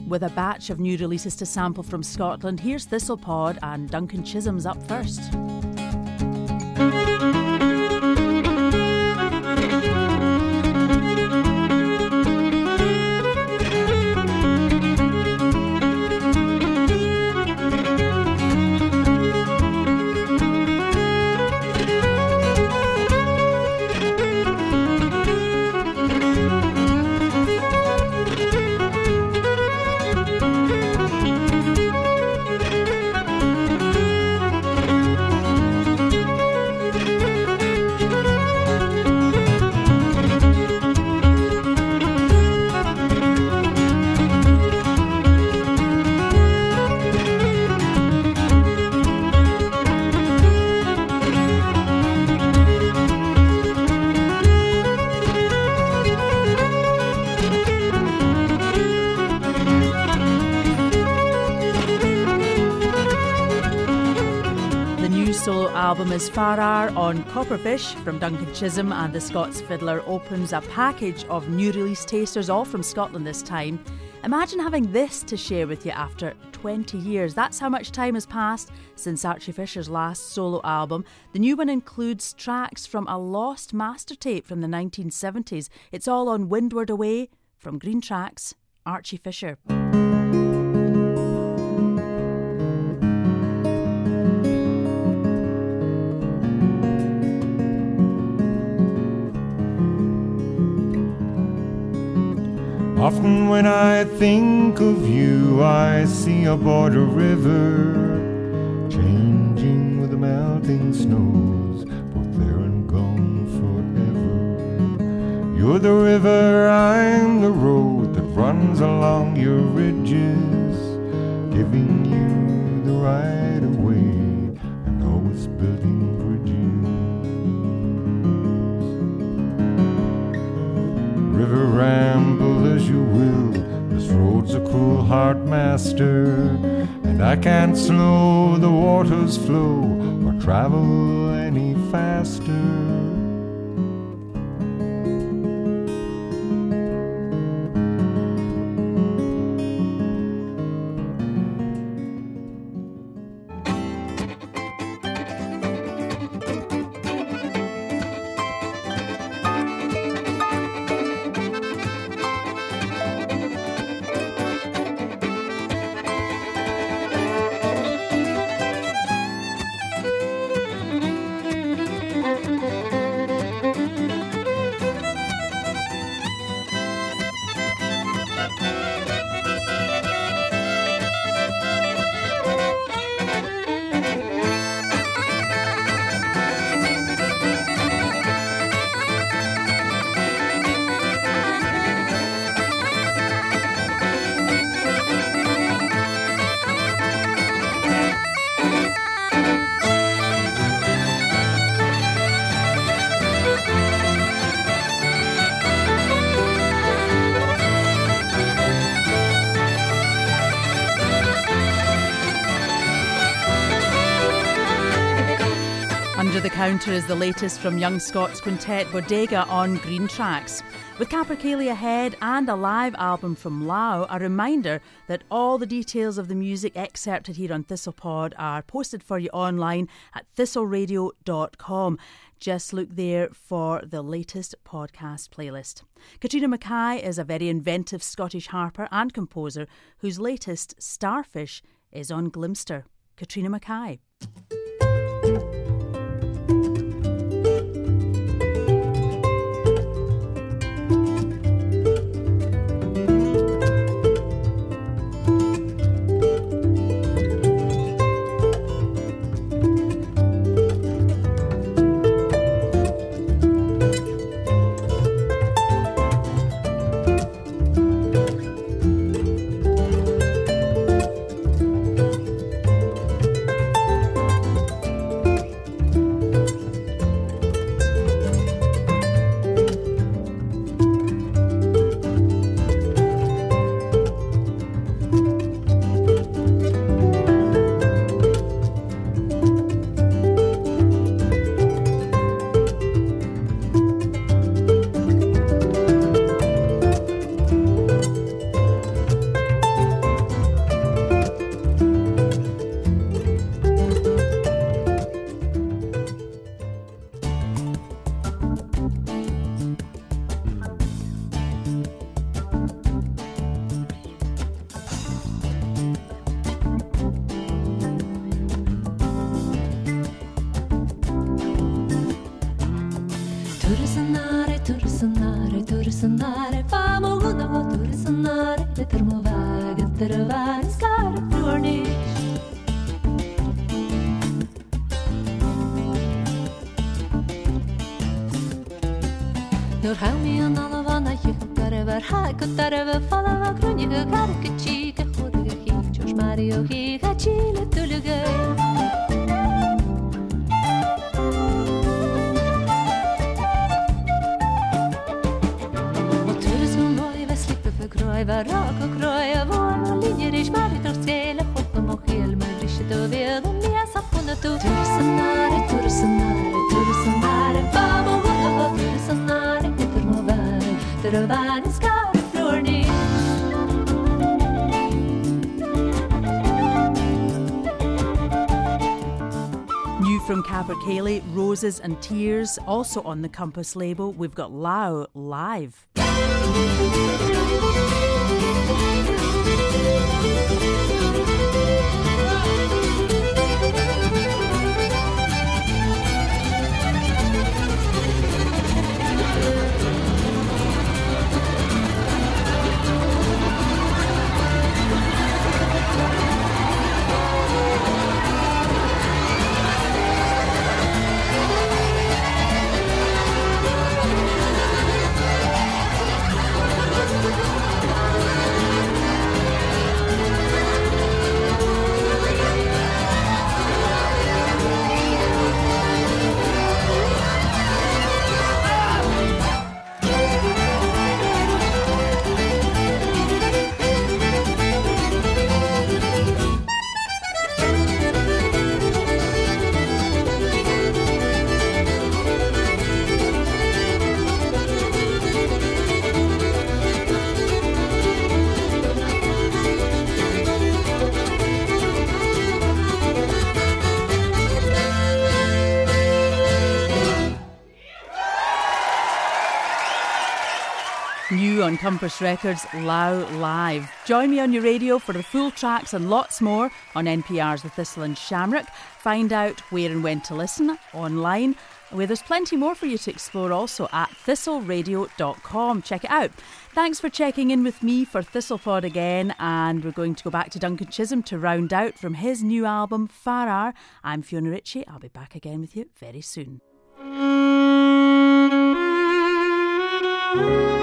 with a batch of new releases to sample from Scotland. Here's Thistlepod, and Duncan Chisholm's up first. Album is Farrar on Copperfish from Duncan Chisholm, and the Scots Fiddler opens a package of new release tasters, all from Scotland this time. Imagine having this to share with you after 20 years. That's how much time has passed since Archie Fisher's last solo album. The new one includes tracks from a lost master tape from the 1970s. It's all on Windward Away. From Green Tracks, Archie Fisher. Often when I think of you, I see a border river changing with the melting snows, both there and gone forever. You're the river, I'm the road that runs along your ridges, giving you the right of way and always building bridges. River, ramble as you will, this road's a cruel heart master, and I can't slow the water's flow or travel any faster. Under the Counter is the latest from young Scots quintet Bodega on Green Tracks. With Capercaillie ahead and a live album from Lao, a reminder that all the details of the music excerpted here on Thistlepod are posted for you online at thistleradio.com. Just look there for the latest podcast playlist. Katrina Mackay is a very inventive Scottish harper and composer whose latest, Starfish, is on Glimster. Katrina Mackay. sonare, famo una motor sonare, le termovaghe, tervare, scare, flornish. Nur haumi an alla vana jukare var hakutare var falla var grunniga karke chica khodiga hif George Mario higa chile tuluga. Var rak och gröja var och linjer i smarrigt och skela hoppom och hel med risket och ved och med sapponet och tursenare, tursenare, tursenare babo och tursenare heter må värre där världen ska florni. New from Capercaillie, Roses and Tears. Also on the Compass label, we've got Lao live. New on Compass Records, Lao Live. Join me on your radio for the full tracks and lots more on NPR's The Thistle and Shamrock. Find out where and when to listen online, where there's plenty more for you to explore also at thistleradio.com. Check it out. Thanks for checking in with me for ThistlePod again, and we're going to go back to Duncan Chisholm to round out from his new album, Farrar. I'm Fiona Ritchie. I'll be back again with you very soon.